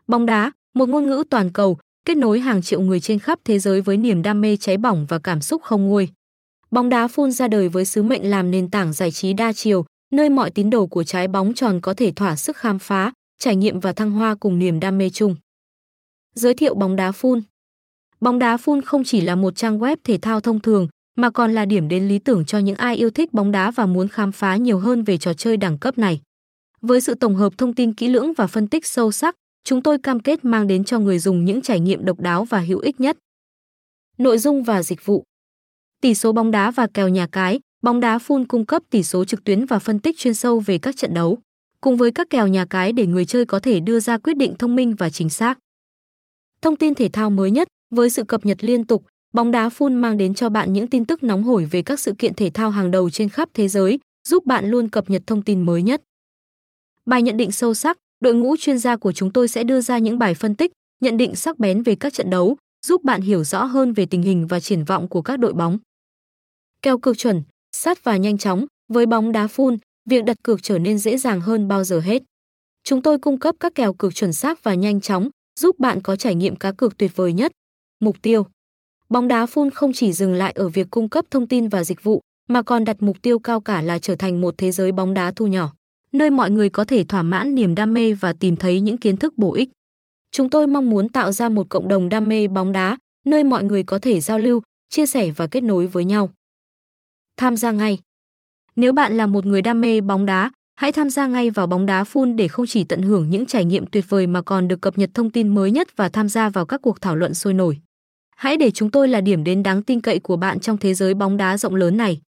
Bóng đá, một ngôn ngữ toàn cầu, kết nối hàng triệu người trên khắp thế giới với niềm đam mê cháy bỏng và cảm xúc không nguôi. Bóng đá Full ra đời với sứ mệnh làm nền tảng giải trí đa chiều, nơi mọi tín đồ của trái bóng tròn có thể thỏa sức khám phá, trải nghiệm và thăng hoa cùng niềm đam mê chung. Giới thiệu bóng đá Full. Bóng đá Full không chỉ là một trang web thể thao thông thường, mà còn là điểm đến lý tưởng cho những ai yêu thích bóng đá và muốn khám phá nhiều hơn về trò chơi đẳng cấp này. Với sự tổng hợp thông tin kỹ lưỡng và phân tích sâu sắc, chúng tôi cam kết mang đến cho người dùng những trải nghiệm độc đáo và hữu ích nhất. Nội dung và dịch vụ. Tỷ số bóng đá và kèo nhà cái, bóng đá Full cung cấp tỷ số trực tuyến và phân tích chuyên sâu về các trận đấu, cùng với các kèo nhà cái để người chơi có thể đưa ra quyết định thông minh và chính xác. Thông tin thể thao mới nhất, với sự cập nhật liên tục, bóng đá Full mang đến cho bạn những tin tức nóng hổi về các sự kiện thể thao hàng đầu trên khắp thế giới, giúp bạn luôn cập nhật thông tin mới nhất. Bài nhận định sâu sắc, đội ngũ chuyên gia của chúng tôi sẽ đưa ra những bài phân tích, nhận định sắc bén về các trận đấu, giúp bạn hiểu rõ hơn về tình hình và triển vọng của các đội bóng. Kèo cược chuẩn, sát và nhanh chóng, với bóng đá Full, việc đặt cược trở nên dễ dàng hơn bao giờ hết. Chúng tôi cung cấp các kèo cược chuẩn xác và nhanh chóng, giúp bạn có trải nghiệm cá cược tuyệt vời nhất. Mục tiêu. Bóng đá Full không chỉ dừng lại ở việc cung cấp thông tin và dịch vụ, mà còn đặt mục tiêu cao cả là trở thành một thế giới bóng đá thu nhỏ, nơi mọi người có thể thỏa mãn niềm đam mê và tìm thấy những kiến thức bổ ích. Chúng tôi mong muốn tạo ra một cộng đồng đam mê bóng đá, nơi mọi người có thể giao lưu, chia sẻ và kết nối với nhau. Tham gia ngay. Nếu bạn là một người đam mê bóng đá, hãy tham gia ngay vào bóng đá Full để không chỉ tận hưởng những trải nghiệm tuyệt vời mà còn được cập nhật thông tin mới nhất và tham gia vào các cuộc thảo luận sôi nổi. Hãy để chúng tôi là điểm đến đáng tin cậy của bạn trong thế giới bóng đá rộng lớn này.